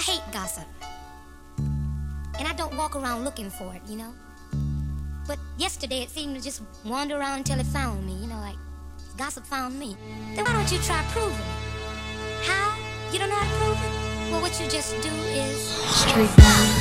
hate gossip. And I don't walk around looking for it, you know? But yesterday it seemed to just wander around until it found me, you know, like gossip found me. Then why don't you try proving it? How? You don't know how to prove it? Well, what you just do is Street Vibes.